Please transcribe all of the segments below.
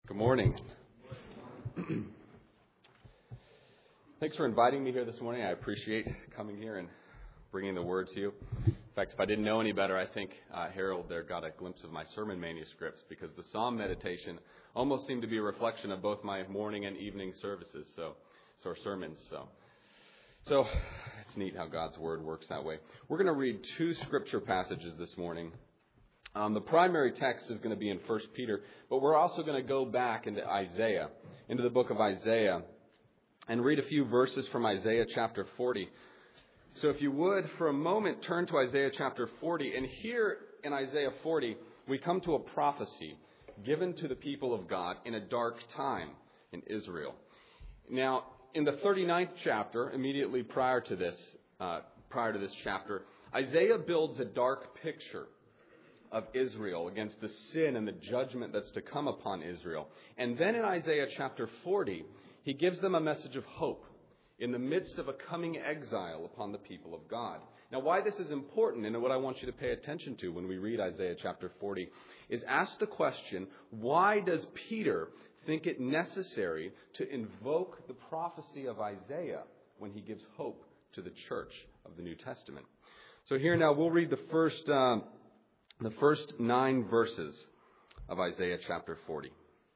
Good morning. Thanks for inviting me here this morning. I appreciate coming here and bringing the word to you. In fact, if I didn't know any better, I think Harold there got a glimpse of my sermon manuscripts because the Psalm meditation almost seemed to be a reflection of both my morning and evening services, or sermons. So it's neat how God's word works that way. We're going to read two scripture passages this morning. The primary text is going to be in 1 Peter, but we're also going to go back into the book of Isaiah, and read a few verses from Isaiah chapter 40. So if you would, for a moment, turn to Isaiah chapter 40. And here in Isaiah 40, we come to a prophecy given to the people of God in a dark time in Israel. Now, in the 39th chapter, immediately prior to this chapter, Isaiah builds a dark picture of Israel against the sin and the judgment that's to come upon Israel. And then in Isaiah chapter 40, he gives them a message of hope in the midst of a coming exile upon the people of God. Now, why this is important, and what I want you to pay attention to when we read Isaiah chapter 40, is ask the question, why does Peter think it necessary to invoke the prophecy of Isaiah when he gives hope to the church of the New Testament? So here now we'll read the first 9 verses of Isaiah chapter 40.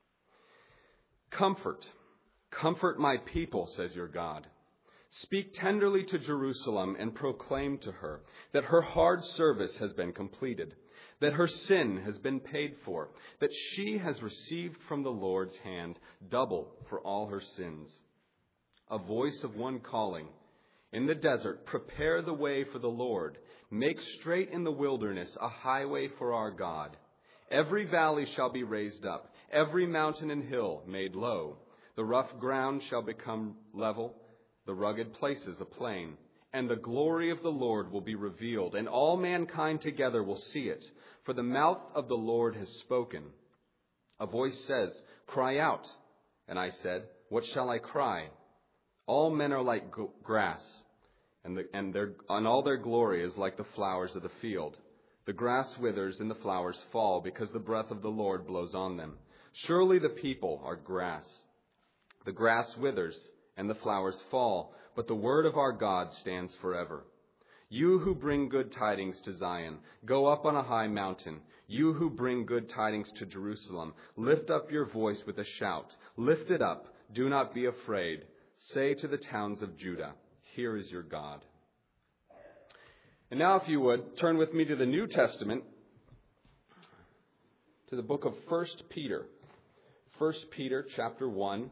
Comfort my people, says your God. Speak tenderly to Jerusalem and proclaim to her that her hard service has been completed, that her sin has been paid for, that she has received from the Lord's hand double for all her sins. A voice of one calling, in the desert, prepare the way for the Lord. Make straight in the wilderness a highway for our God. Every valley shall be raised up, every mountain and hill made low. The rough ground shall become level, the rugged places a plain. And the glory of the Lord will be revealed, and all mankind together will see it. For the mouth of the Lord has spoken. A voice says, cry out. And I said, what shall I cry? All men are like grass, and all their glory is like the flowers of the field. The grass withers and the flowers fall, because the breath of the Lord blows on them. Surely the people are grass. The grass withers and the flowers fall, but the word of our God stands forever. You who bring good tidings to Zion, go up on a high mountain. You who bring good tidings to Jerusalem, lift up your voice with a shout. Lift it up, do not be afraid. Say to the towns of Judah, here is your God. And now, if you would, turn with me to the New Testament, to the book of 1 Peter. 1 Peter chapter 1.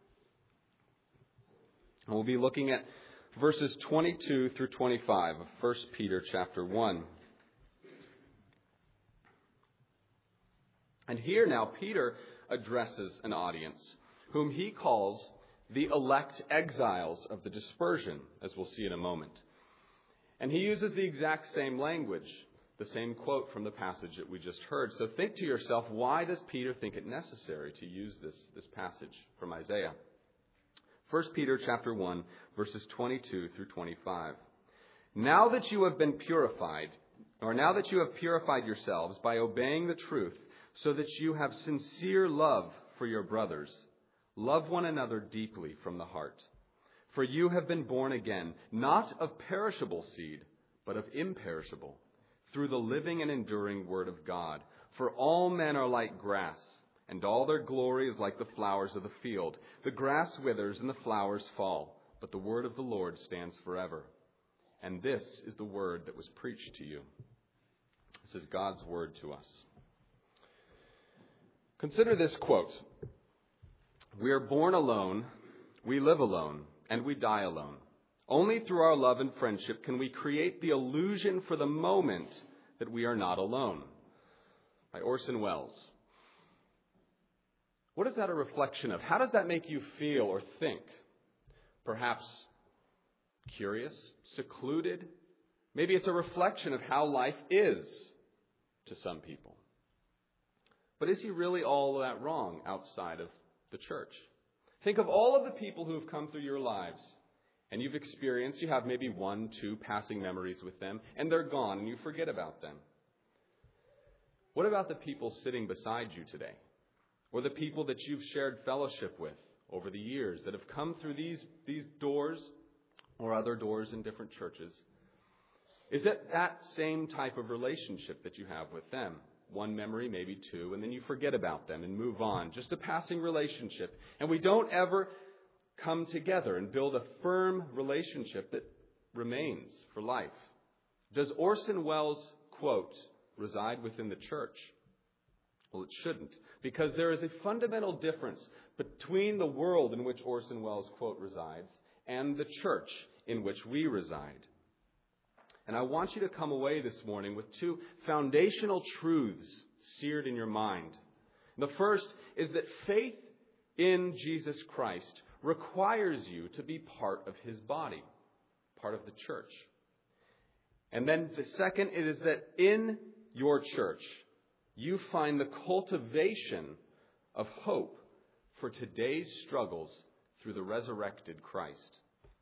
And we'll be looking at verses 22 through 25 of 1 Peter chapter 1. And here now, Peter addresses an audience whom he calls the elect exiles of the dispersion, as we'll see in a moment. And he uses the exact same language, the same quote from the passage that we just heard. So think to yourself, why does Peter think it necessary to use this passage from Isaiah? 1 Peter chapter 1, verses 22 through 25. Now that you have purified yourselves by obeying the truth, so that you have sincere love for your brothers, love one another deeply from the heart. For you have been born again, not of perishable seed, but of imperishable, through the living and enduring word of God. For all men are like grass, and all their glory is like the flowers of the field. The grass withers and the flowers fall, but the word of the Lord stands forever. And this is the word that was preached to you. This is God's word to us. Consider this quote. We are born alone, we live alone, and we die alone. Only through our love and friendship can we create the illusion for the moment that we are not alone. By Orson Welles. What is that a reflection of? How does that make you feel or think? Perhaps curious, secluded. Maybe it's a reflection of how life is to some people. But is he really all that wrong outside of the church? Think of all of the people who have come through your lives, and you have maybe 1, 2 passing memories with them, and they're gone, and you forget about them. What about the people sitting beside you today? or the people that you've shared fellowship with over the years that have come through these doors or other doors in different churches? Is it that same type of relationship that you have with them? One memory, maybe two, and then you forget about them and move on. Just a passing relationship. And we don't ever come together and build a firm relationship that remains for life. Does Orson Welles' quote reside within the church? Well, it shouldn't, because there is a fundamental difference between the world in which Orson Welles' quote resides and the church in which we reside. And I want you to come away this morning with two foundational truths seared in your mind. The first is that faith in Jesus Christ requires you to be part of his body, part of the church. And then the second is that in your church, you find the cultivation of hope for today's struggles through the resurrected Christ.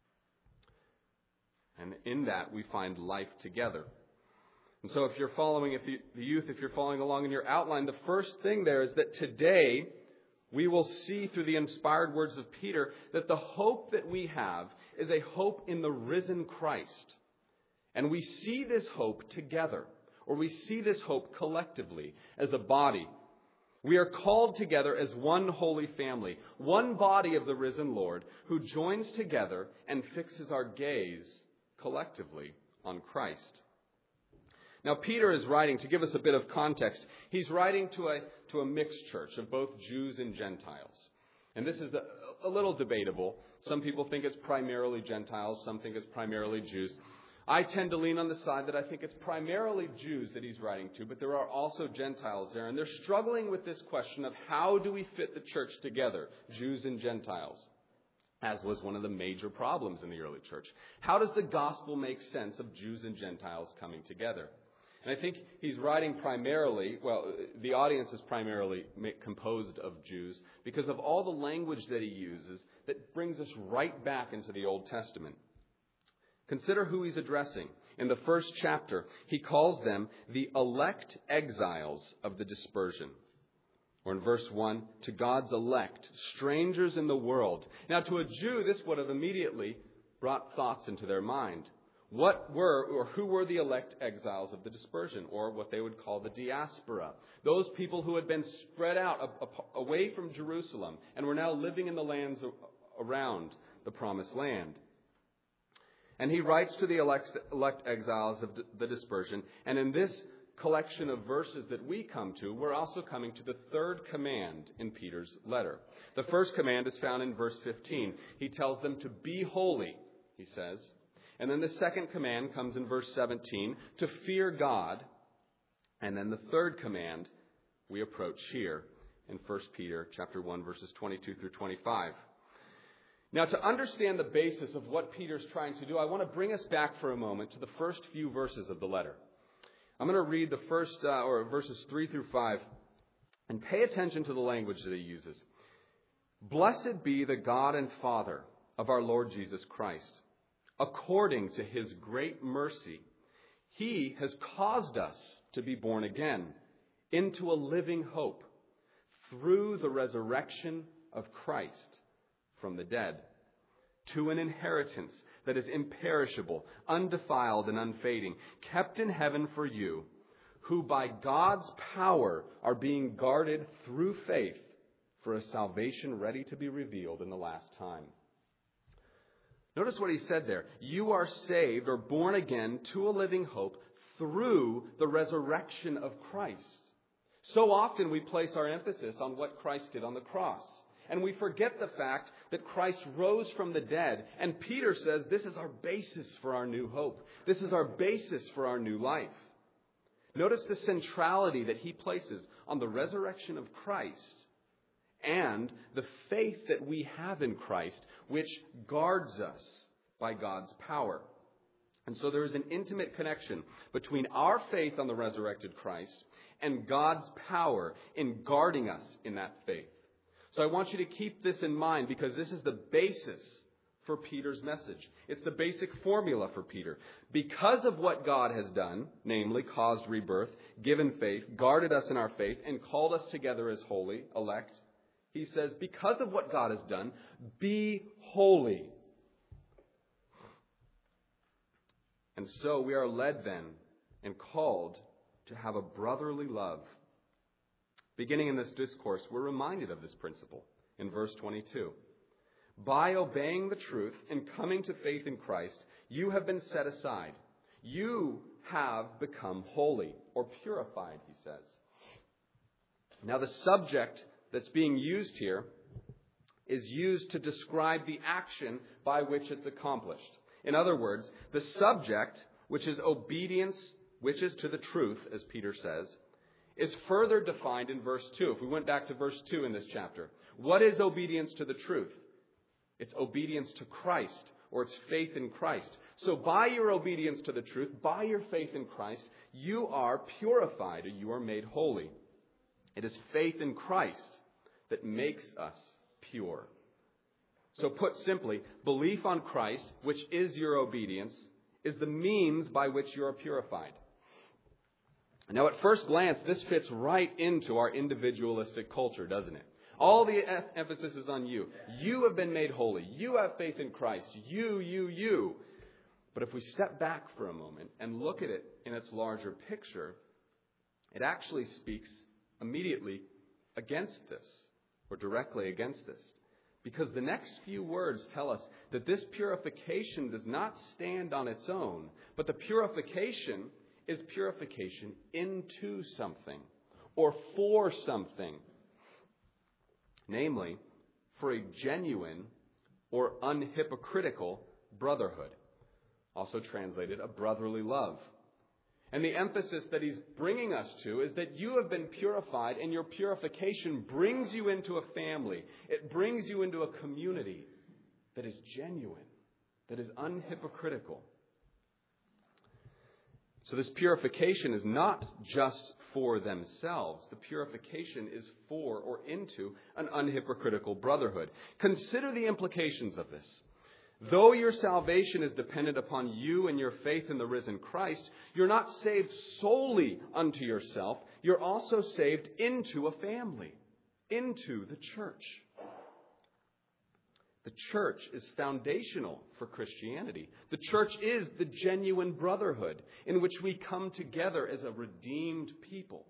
And in that, we find life together. And so if you're following, if you're following along in your outline, the first thing there is that today we will see through the inspired words of Peter that the hope that we have is a hope in the risen Christ. And we see this hope together, or we see this hope collectively as a body. We are called together as one holy family, one body of the risen Lord, who joins together and fixes our gaze collectively on Christ. Now, Peter is writing, to give us a bit of context, he's writing to a mixed church of both Jews and Gentiles. And this is a little debatable. Some people think it's primarily Gentiles, some think it's primarily Jews. I tend to lean on the side that I think it's primarily Jews that he's writing to, but there are also Gentiles there. And they're struggling with this question of how do we fit the church together, Jews and Gentiles, as was one of the major problems in the early church. How does the gospel make sense of Jews and Gentiles coming together? And I think he's writing primarily, the audience is primarily composed of Jews because of all the language that he uses that brings us right back into the Old Testament. Consider who he's addressing. In the first chapter, he calls them the elect exiles of the dispersion. Or in verse 1, to God's elect, strangers in the world. Now, to a Jew, this would have immediately brought thoughts into their mind. What were, or who were the elect exiles of the dispersion, or what they would call the diaspora? Those people who had been spread out away from Jerusalem and were now living in the lands around the promised land. And he writes to the elect exiles of the dispersion, and in this collection of verses that we come to, we're also coming to the third command in Peter's letter. The first command is found in verse 15. He tells them to be holy, he says. And then the second command comes in verse 17, to fear God. And then the third command we approach here in 1 Peter chapter 1, verses 22 through 25. Now, to understand the basis of what Peter's trying to do, I want to bring us back for a moment to the first few verses of the letter. I'm going to read the first, verses 3 through 5, and pay attention to the language that he uses. Blessed be the God and Father of our Lord Jesus Christ. According to his great mercy, he has caused us to be born again into a living hope through the resurrection of Christ from the dead, to an inheritance that is imperishable, undefiled, and unfading, kept in heaven for you, who by God's power are being guarded through faith for a salvation ready to be revealed in the last time. Notice what he said there. You are saved or born again to a living hope through the resurrection of Christ. So often we place our emphasis on what Christ did on the cross. And we forget the fact that Christ rose from the dead. And Peter says this is our basis for our new hope. This is our basis for our new life. Notice the centrality that he places on the resurrection of Christ and the faith that we have in Christ, which guards us by God's power. And so there is an intimate connection between our faith on the resurrected Christ and God's power in guarding us in that faith. So I want you to keep this in mind because this is the basis for Peter's message. It's the basic formula for Peter. Because of what God has done, namely caused rebirth, given faith, guarded us in our faith, and called us together as holy, elect, He says, because of what God has done, be holy. And so we are led then and called to have a brotherly love. Beginning in this discourse, we're reminded of this principle in verse 22. By obeying the truth and coming to faith in Christ, you have been set aside. You have become holy or purified, he says. Now the subject that's being used here is used to describe the action by which it's accomplished. In other words, the subject, which is obedience, which is to the truth, as Peter says, is further defined in verse 2. If we went back to verse 2 in this chapter, what is obedience to the truth? It's obedience to Christ, or it's faith in Christ. So by your obedience to the truth, by your faith in Christ, you are purified, or you are made holy. It is faith in Christ that makes us pure. So put simply, belief on Christ, which is your obedience, is the means by which you are purified. Now at first glance, this fits right into our individualistic culture, doesn't it? All the emphasis is on you. You have been made holy. You have faith in Christ. You. But if we step back for a moment and look at it in its larger picture, it actually speaks immediately against this, or directly against this. Because the next few words tell us that this purification does not stand on its own, but the purification is purification into something, or for something. Namely, for a genuine or unhypocritical brotherhood. Also translated, a brotherly love. And the emphasis that he's bringing us to is that you have been purified, and your purification brings you into a family. It brings you into a community that is genuine, that is unhypocritical. So this purification is not just for themselves. The purification is for or into an unhypocritical brotherhood. Consider the implications of this. Though your salvation is dependent upon you and your faith in the risen Christ, you're not saved solely unto yourself. You're also saved into a family, into the church. The church is foundational for Christianity. The church is the genuine brotherhood in which we come together as a redeemed people.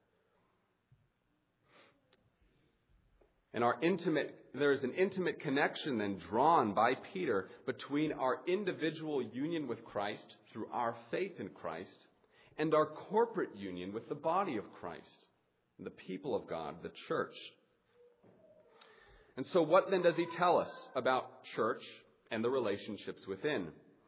And there is an intimate connection then drawn by Peter between our individual union with Christ through our faith in Christ and our corporate union with the body of Christ, the people of God, the church. And so what then does he tell us about church and the relationships within?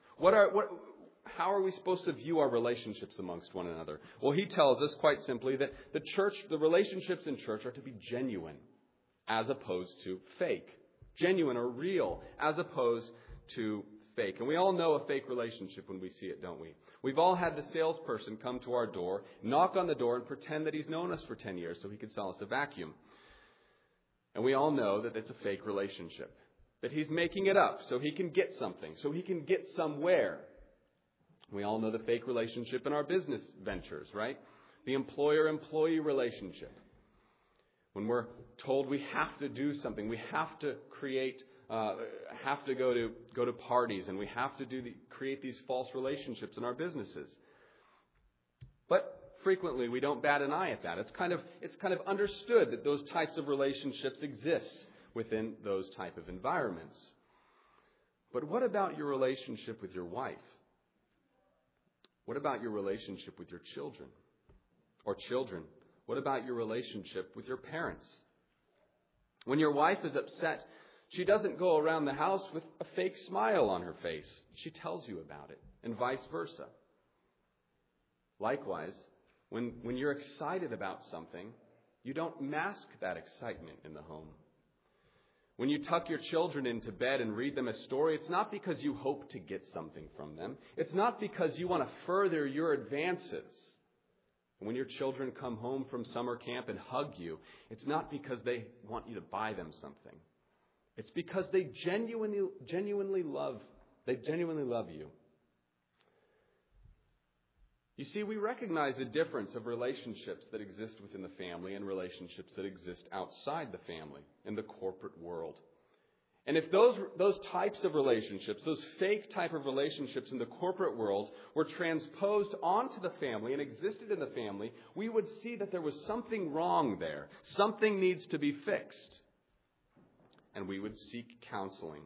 How are we supposed to view our relationships amongst one another? Well, he tells us quite simply that the relationships in church are to be genuine as opposed to fake. Genuine or real as opposed to fake. And we all know a fake relationship when we see it, don't we? We've all had the salesperson come to our door, knock on the door, and pretend that he's known us for 10 years so he could sell us a vacuum. And we all know that it's a fake relationship. That he's making it up so he can get something, so he can get somewhere. We all know the fake relationship in our business ventures, right? The employer-employee relationship. When we're told we have to do something, we have to have to go to parties, and we have to create these false relationships in our businesses. But frequently we don't bat an eye at that. It's kind of understood that those types of relationships exist within those type of environments. But what about your relationship with your wife? What about your relationship with your children? Or children? What about your relationship with your parents? When your wife is upset, she doesn't go around the house with a fake smile on her face. She tells you about it, and vice versa. Likewise, when you're excited about something, you don't mask that excitement in the home. When you tuck your children into bed and read them a story, it's not because you hope to get something from them. It's not because you want to further your advances. When your children come home from summer camp and hug you, it's not because they want you to buy them something. It's because they genuinely love you. You see, we recognize the difference of relationships that exist within the family and relationships that exist outside the family in the corporate world. And if those types of relationships, those fake type of relationships in the corporate world were transposed onto the family and existed in the family, we would see that there was something wrong there. Something needs to be fixed. And we would seek counseling.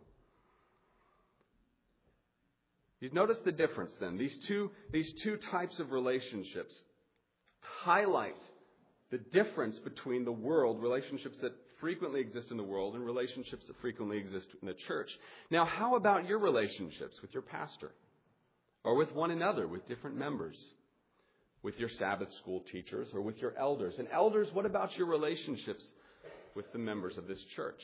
You notice the difference then. These two types of relationships highlight the difference between the world, relationships that frequently exist in the world, and relationships that frequently exist in the church. Now, how about your relationships with your pastor? Or with one another, with different members? With your Sabbath school teachers or with your elders? And elders, what about your relationships with the members of this church?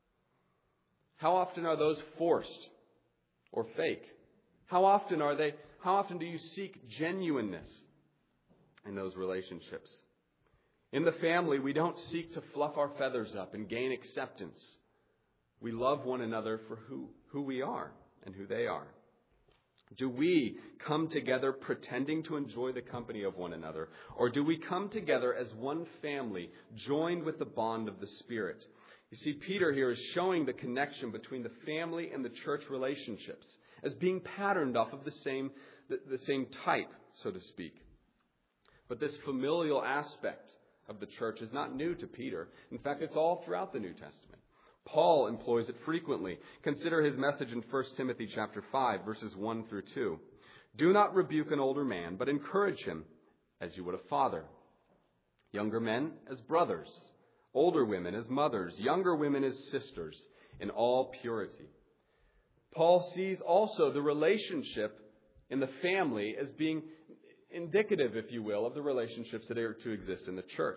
How often are those forced or fake? How often do you seek genuineness in those relationships? In the family, we don't seek to fluff our feathers up and gain acceptance. We love one another for who we are and who they are. Do we come together pretending to enjoy the company of one another? Or do we come together as one family, joined with the bond of the Spirit? You see, Peter here is showing the connection between the family and the church relationships as being patterned off of the same type, so to speak. But this familial aspect of the church is not new to Peter. In fact, it's all throughout the New Testament. Paul employs it frequently. Consider his message in 1 Timothy chapter 5, verses 1 through 2. Do not rebuke an older man, but encourage him as you would a father. Younger men as brothers, older women as mothers, younger women as sisters, in all purity. Paul sees also the relationship in the family as being indicative, if you will, of the relationships that are to exist in the church.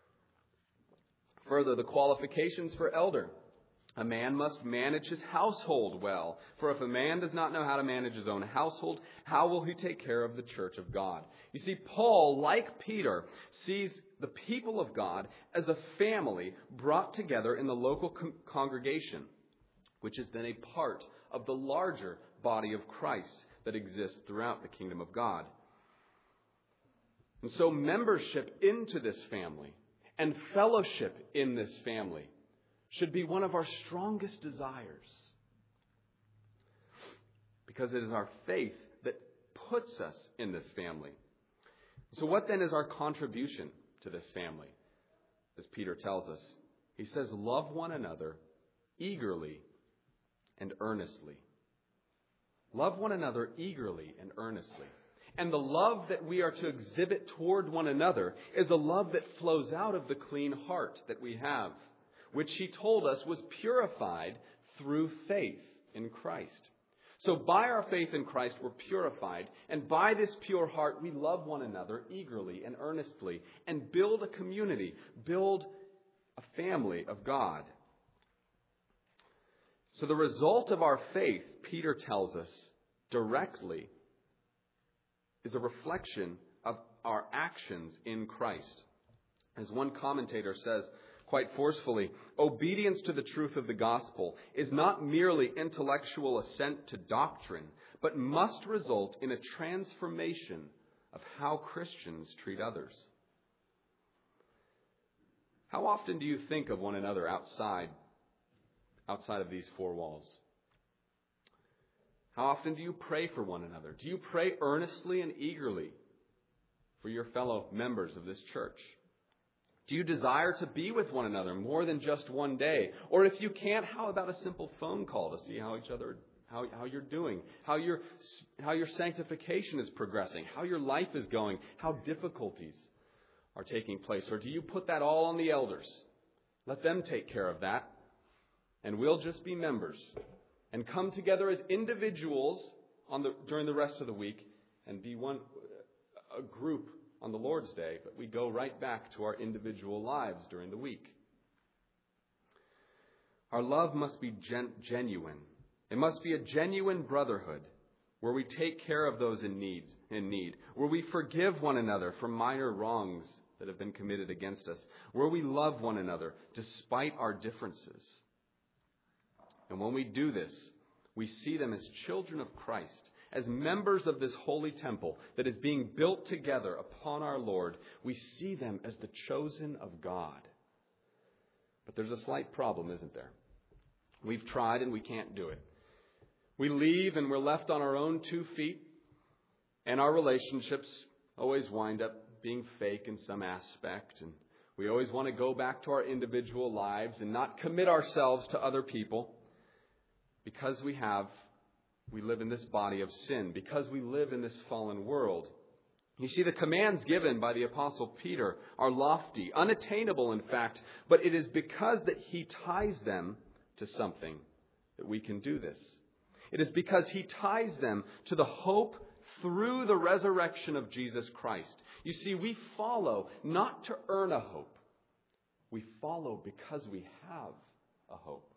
Further, the qualifications for elder. A man must manage his household well. For if a man does not know how to manage his own household, how will he take care of the church of God? You see, Paul, like Peter, sees the people of God as a family brought together in the local congregation, which is then a part of the larger body of Christ that exists throughout the kingdom of God. And so membership into this family and fellowship in this family should be one of our strongest desires. Because it is our faith that puts us in this family. So what then is our contribution to this family? As Peter tells us, he says, love one another eagerly and earnestly. Love one another eagerly and earnestly. And the love that we are to exhibit toward one another is a love that flows out of the clean heart that we have, which he told us was purified through faith in Christ. So by our faith in Christ, we're purified. And by this pure heart, we love one another eagerly and earnestly and build a community, build a family of God. So the result of our faith, Peter tells us directly, is a reflection of our actions in Christ. As one commentator says quite forcefully, obedience to the truth of the gospel is not merely intellectual assent to doctrine, but must result in a transformation of how Christians treat others. How often do you think of one another outside of these four walls? How often do you pray for one another? Do you pray earnestly and eagerly for your fellow members of this church? Do you desire to be with one another more than just one day? Or if you can't, how about a simple phone call to see how you're doing, how your sanctification is progressing, how your life is going, how difficulties are taking place? Or do you put that all on the elders? Let them take care of that, and we'll just be members and come together as individuals during the rest of the week and be a group on the Lord's Day, but we go right back to our individual lives during the week. Our love must be genuine. It must be a genuine brotherhood where we take care of those in need, where we forgive one another for minor wrongs that have been committed against us, where we love one another despite our differences. And when we do this, we see them as children of Christ as members of this holy temple that is being built together upon our Lord, we see them as the chosen of God. But there's a slight problem, isn't there? We've tried and we can't do it. We leave and we're left on our own 2 feet, and our relationships always wind up being fake in some aspect, and we always want to go back to our individual lives and not commit ourselves to other people because we live in this body of sin, because we live in this fallen world. You see, the commands given by the Apostle Peter are lofty, unattainable in fact, but it is because that he ties them to something that we can do this. It is because he ties them to the hope through the resurrection of Jesus Christ. You see, we follow not to earn a hope. We follow because we have a hope.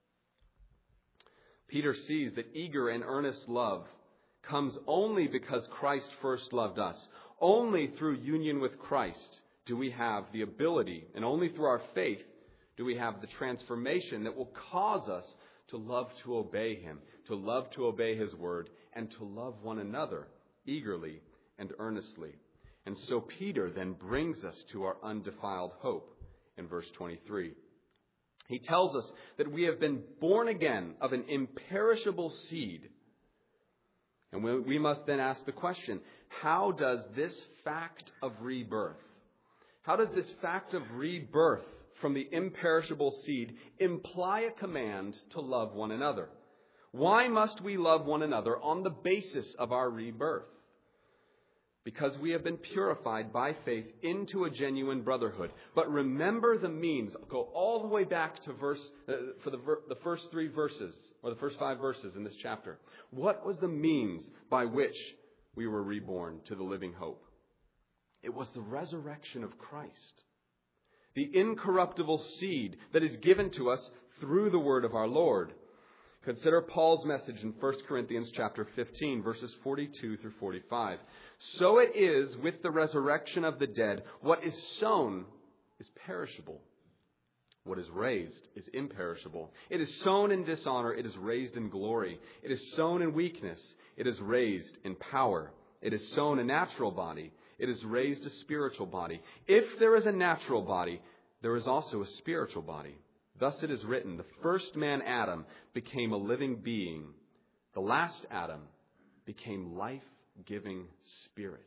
Peter sees that eager and earnest love comes only because Christ first loved us. Only through union with Christ do we have the ability, and only through our faith do we have the transformation that will cause us to love to obey him, to love to obey his word, and to love one another eagerly and earnestly. And so Peter then brings us to our undefiled hope in verse 23. He tells us that we have been born again of an imperishable seed. And we must then ask the question, how does this fact of rebirth, how does this fact of rebirth from the imperishable seed imply a command to love one another? Why must we love one another on the basis of our rebirth? Because we have been purified by faith into a genuine brotherhood. But remember the means. Go all the way back to the first 3 verses, or the first 5 verses in this chapter. What was the means by which we were reborn to the living hope? It was the resurrection of Christ, the incorruptible seed that is given to us through the word of our Lord. Consider Paul's message in 1 Corinthians chapter 15, verses 42 through 45. So it is with the resurrection of the dead. What is sown is perishable. What is raised is imperishable. It is sown in dishonor. It is raised in glory. It is sown in weakness. It is raised in power. It is sown a natural body. It is raised a spiritual body. If there is a natural body, there is also a spiritual body. Thus it is written, the first man, Adam, became a living being. The last Adam became life-giving spirit.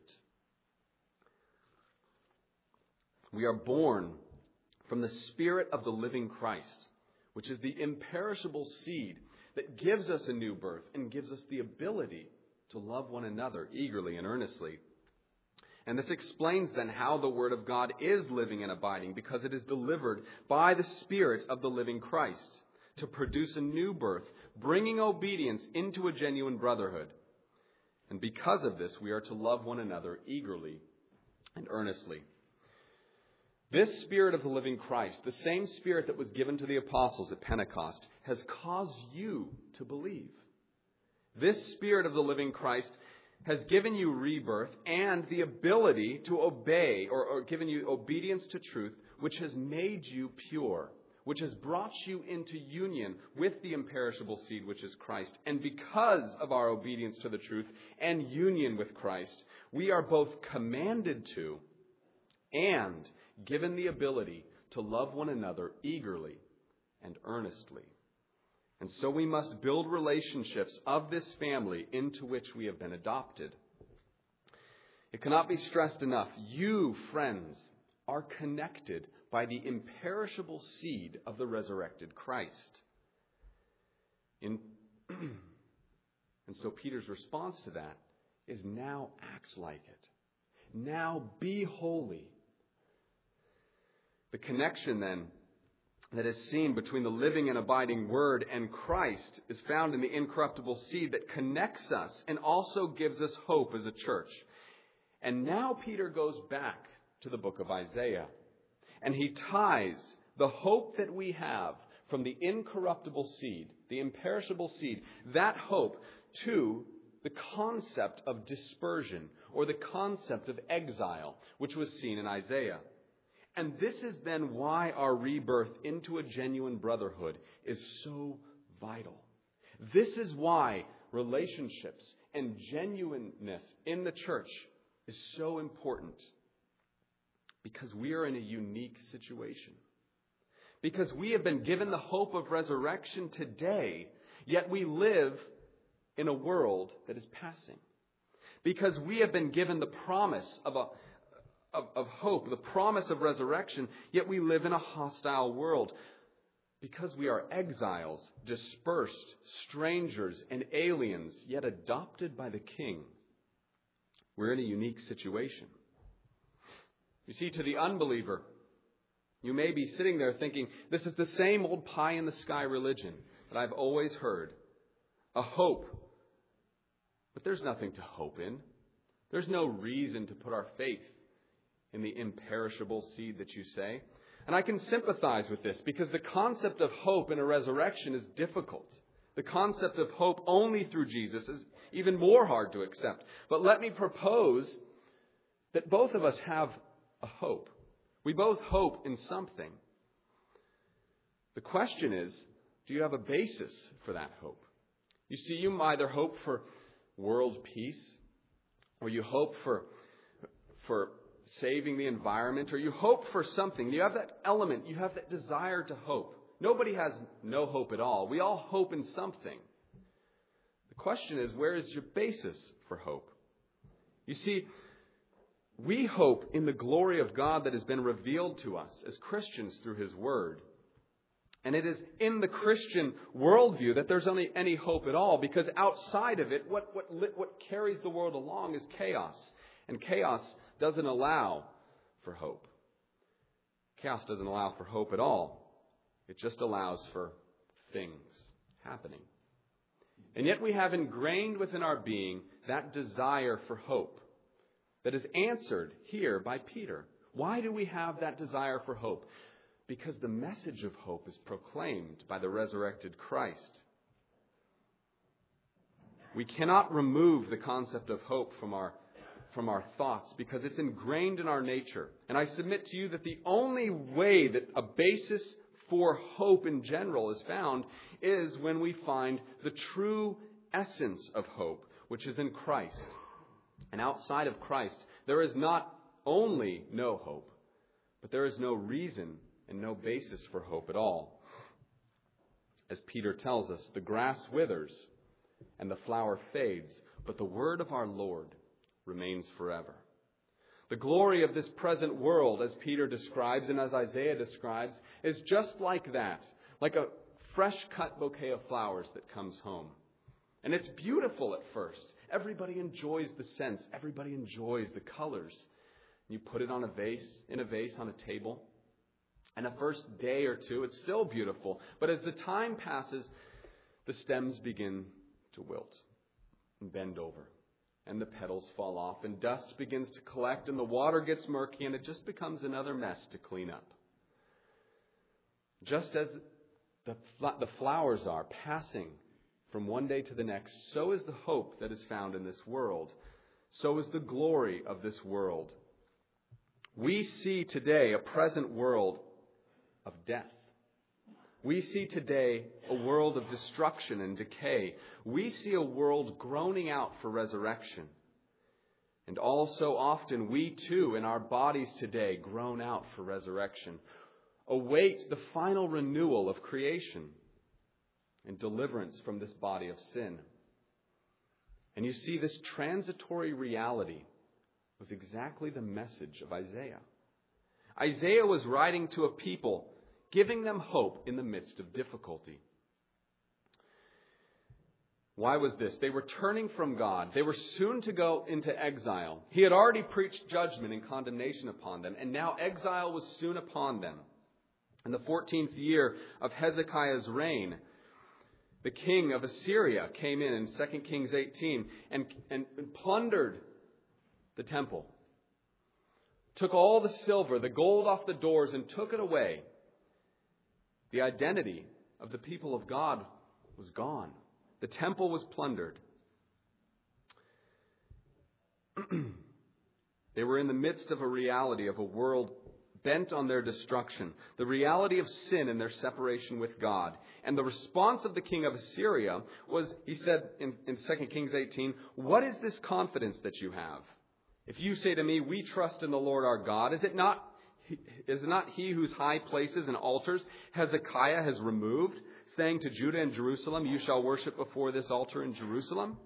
We are born from the Spirit of the living Christ, which is the imperishable seed that gives us a new birth and gives us the ability to love one another eagerly and earnestly. And this explains then how the Word of God is living and abiding, because it is delivered by the Spirit of the living Christ to produce a new birth, bringing obedience into a genuine brotherhood. And because of this, we are to love one another eagerly and earnestly. This Spirit of the living Christ, the same Spirit that was given to the apostles at Pentecost, has caused you to believe. This Spirit of the living Christ has given you rebirth and the ability to obey, or given you obedience to truth, which has made you pure, which has brought you into union with the imperishable seed, which is Christ. And because of our obedience to the truth and union with Christ, we are both commanded to and given the ability to love one another eagerly and earnestly. And so we must build relationships of this family into which we have been adopted. It cannot be stressed enough. You, friends, are connected by the imperishable seed of the resurrected Christ. And so Peter's response to that is, now act like it. Now be holy. The connection then that is seen between the living and abiding Word and Christ is found in the incorruptible seed that connects us and also gives us hope as a church. And now Peter goes back to the book of Isaiah, and he ties the hope that we have from the incorruptible seed, the imperishable seed, that hope to the concept of dispersion, or the concept of exile, which was seen in Isaiah. And this is then why our rebirth into a genuine brotherhood is so vital. This is why relationships and genuineness in the church is so important. Because we are in a unique situation. Because we have been given the hope of resurrection today, yet we live in a world that is passing. Because we have been given the promise of hope, the promise of resurrection, yet we live in a hostile world. Because we are exiles, dispersed, strangers, and aliens, yet adopted by the King, we're in a unique situation. You see, to the unbeliever, you may be sitting there thinking, this is the same old pie-in-the-sky religion that I've always heard. A hope. But there's nothing to hope in. There's no reason to put our faith in the imperishable seed that you say. And I can sympathize with this because the concept of hope in a resurrection is difficult. The concept of hope only through Jesus is even more hard to accept. But let me propose that both of us have a hope. We both hope in something. The question is, do you have a basis for that hope? You see, you either hope for world peace, or you hope for saving the environment, or you hope for something. You have that element, you have that desire to hope. Nobody has no hope at all. We all hope in something. The question is, where is your basis for hope? You see, we hope in the glory of God that has been revealed to us as Christians through His Word. And it is in the Christian worldview that there's only any hope at all, because outside of it, what carries the world along is chaos. And chaos doesn't allow for hope. Chaos doesn't allow for hope at all. It just allows for things happening. And yet we have ingrained within our being that desire for hope that is answered here by Peter. Why do we have that desire for hope? Because the message of hope is proclaimed by the resurrected Christ. We cannot remove the concept of hope from our thoughts because it's ingrained in our nature. And I submit to you that the only way that a basis for hope in general is found is when we find the true essence of hope, which is in Christ. And outside of Christ, there is not only no hope, but there is no reason and no basis for hope at all. As Peter tells us, the grass withers and the flower fades, but the word of our Lord remains forever. The glory of this present world, as Peter describes and as Isaiah describes, is just like that, like a fresh-cut bouquet of flowers that comes home. And it's beautiful at first. Everybody enjoys the scents. Everybody enjoys the colors. You put it in a vase on a table. And the first day or two, it's still beautiful. But as the time passes, the stems begin to wilt and bend over. And the petals fall off. And dust begins to collect. And the water gets murky. And it just becomes another mess to clean up. Just as the flowers are passing from one day to the next, so is the hope that is found in this world. So is the glory of this world. We see today a present world of death. We see today a world of destruction and decay. We see a world groaning out for resurrection. And all so often we too in our bodies today groan out for resurrection. Await the final renewal of creation and deliverance from this body of sin. And you see, this transitory reality was exactly the message of Isaiah. Isaiah was writing to a people, giving them hope in the midst of difficulty. Why was this? They were turning from God. They were soon to go into exile. He had already preached judgment and condemnation upon them, and now exile was soon upon them. In the 14th year of Hezekiah's reign, the king of Assyria came in 2 Kings 18 and plundered the temple. Took all the silver, the gold off the doors and took it away. The identity of the people of God was gone. The temple was plundered. They were in the midst of a reality of a world bent on their destruction, the reality of sin and their separation with God. And the response of the king of Assyria was, he said in 2 Kings 18, "What is this confidence that you have? If you say to me, 'We trust in the Lord our God,' is it not he whose high places and altars Hezekiah has removed, saying to Judah and Jerusalem, 'You shall worship before this altar in Jerusalem'?"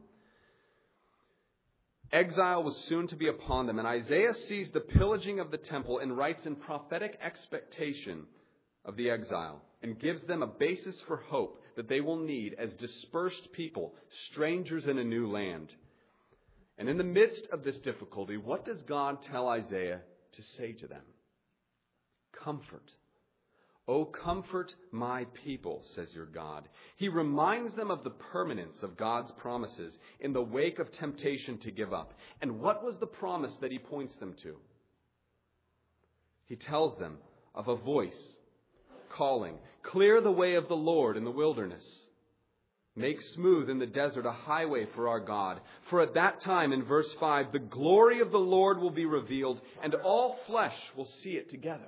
Exile was soon to be upon them, and Isaiah sees the pillaging of the temple and writes in prophetic expectation of the exile and gives them a basis for hope that they will need as dispersed people, strangers in a new land. And in the midst of this difficulty, what does God tell Isaiah to say to them? Comfort. "Oh, comfort my people," says your God. He reminds them of the permanence of God's promises in the wake of temptation to give up. And what was the promise that he points them to? He tells them of a voice calling, "Clear the way of the Lord in the wilderness. Make smooth in the desert a highway for our God. For at that time," in verse 5, "the glory of the Lord will be revealed, and all flesh will see it together."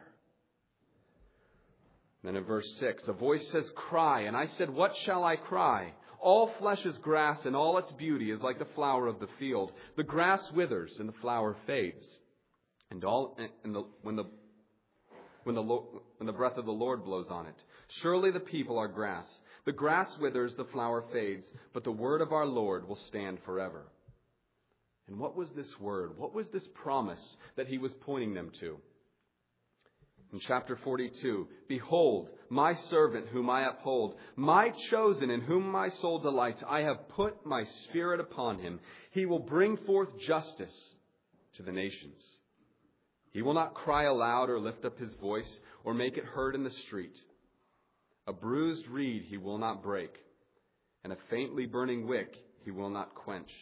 Then in verse 6, a voice says, "Cry." And I said, "What shall I cry? All flesh is grass, and all its beauty is like the flower of the field. The grass withers, and the flower fades. When the breath of the Lord blows on it. Surely the people are grass. The grass withers, the flower fades, but the word of our Lord will stand forever." And what was this word? What was this promise that he was pointing them to? In chapter 42, "Behold, my servant whom I uphold, my chosen in whom my soul delights. I have put my spirit upon him. He will bring forth justice to the nations. He will not cry aloud or lift up his voice or make it heard in the street. A bruised reed he will not break, and a faintly burning wick he will not quench.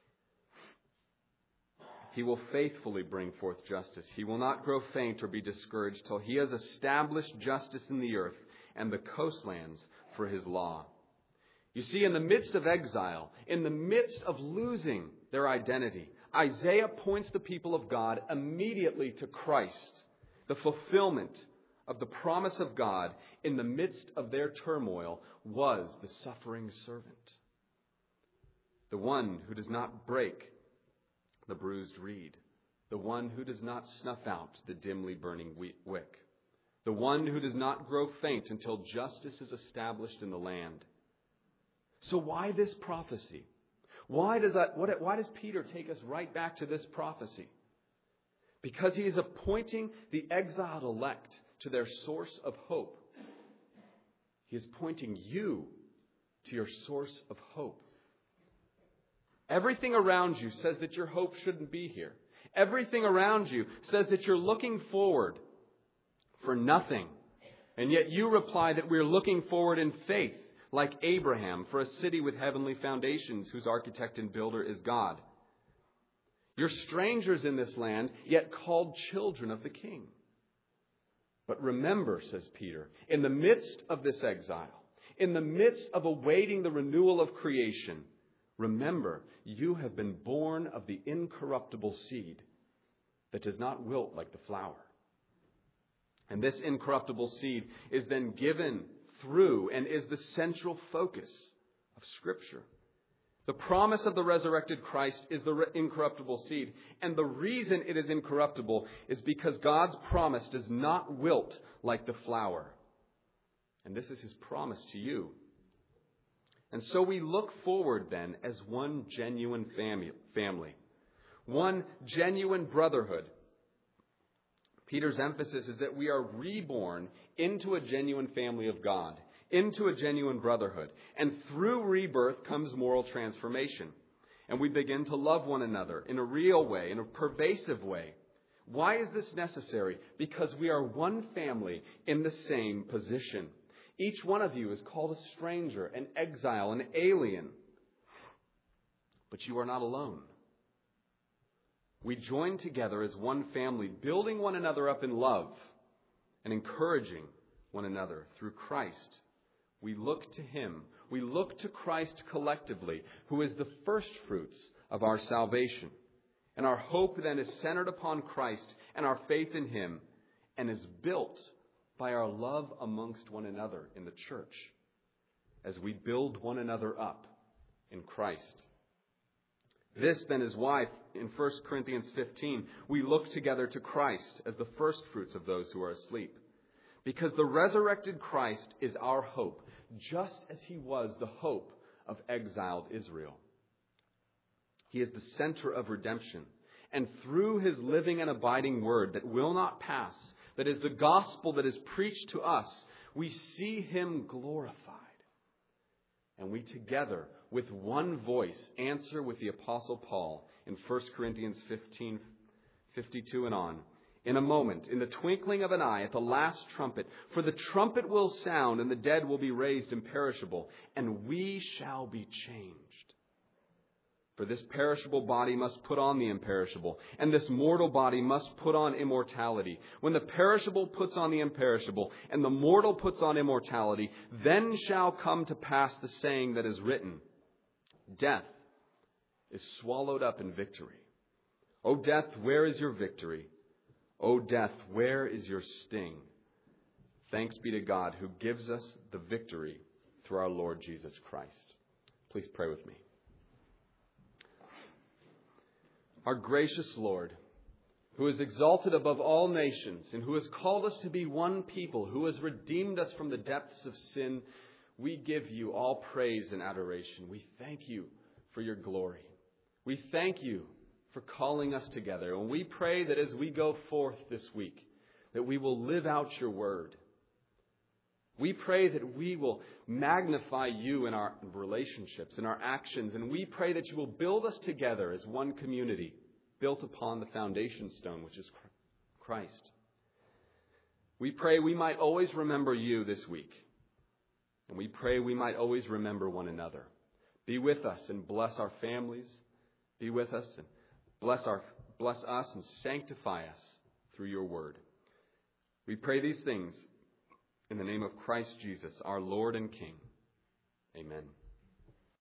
He will faithfully bring forth justice. He will not grow faint or be discouraged till he has established justice in the earth and the coastlands for his law." You see, in the midst of exile, in the midst of losing their identity, Isaiah points the people of God immediately to Christ, the fulfillment of the promise of God in the midst of their turmoil was the suffering servant, the one who does not break the bruised reed, the one who does not snuff out the dimly burning wick, the one who does not grow faint until justice is established in the land. So why this prophecy? Why does Peter take us right back to this prophecy? Because he is appointing the exiled elect to their source of hope. He is pointing you to your source of hope. Everything around you says that your hope shouldn't be here. Everything around you says that you're looking forward for nothing. And yet you reply that we're looking forward in faith, like Abraham, for a city with heavenly foundations, whose architect and builder is God. You're strangers in this land, yet called children of the King. But remember, says Peter, in the midst of this exile, in the midst of awaiting the renewal of creation, remember, you have been born of the incorruptible seed that does not wilt like the flower. And this incorruptible seed is then given through and is the central focus of Scripture. The promise of the resurrected Christ is the incorruptible seed. And the reason it is incorruptible is because God's promise does not wilt like the flower. And this is His promise to you. And so we look forward then as one genuine family, one genuine brotherhood. Peter's emphasis is that we are reborn into a genuine family of God, into a genuine brotherhood. And through rebirth comes moral transformation. And we begin to love one another in a real way, in a pervasive way. Why is this necessary? Because we are one family in the same position. Each one of you is called a stranger, an exile, an alien. But you are not alone. We join together as one family, building one another up in love and encouraging one another through Christ. We look to Him. We look to Christ collectively, who is the first fruits of our salvation. And our hope then is centered upon Christ and our faith in Him. and is built by our love amongst one another in the church as we build one another up in Christ. This then is why in 1 Corinthians 15 we look together to Christ as the first fruits of those who are asleep. Because the resurrected Christ is our hope, just as he was the hope of exiled Israel. He is the center of redemption. And through his living and abiding word that will not pass, that is the gospel that is preached to us, we see him glorified. And we together, with one voice, answer with the Apostle Paul in 1 Corinthians 15:52 and on. In a moment, in the twinkling of an eye, at the last trumpet, for the trumpet will sound, and the dead will be raised imperishable, and we shall be changed. For this perishable body must put on the imperishable, and this mortal body must put on immortality. When the perishable puts on the imperishable, and the mortal puts on immortality, then shall come to pass the saying that is written, Death is swallowed up in victory. O death, where is your victory? O death, where is your sting? Thanks be to God who gives us the victory through our Lord Jesus Christ. Please pray with me. Our gracious Lord, who is exalted above all nations and who has called us to be one people, who has redeemed us from the depths of sin, we give you all praise and adoration. We thank you for your glory. We thank you for calling us together. And we pray that as we go forth this week, that we will live out your word. We pray that we will magnify you in our relationships, in our actions, and we pray that you will build us together as one community, built upon the foundation stone, which is Christ. We pray we might always remember you this week, and we pray we might always remember one another. Be with us and bless our families. Be with us and bless us and sanctify us through your word. We pray these things in the name of Christ Jesus, our Lord and King. Amen.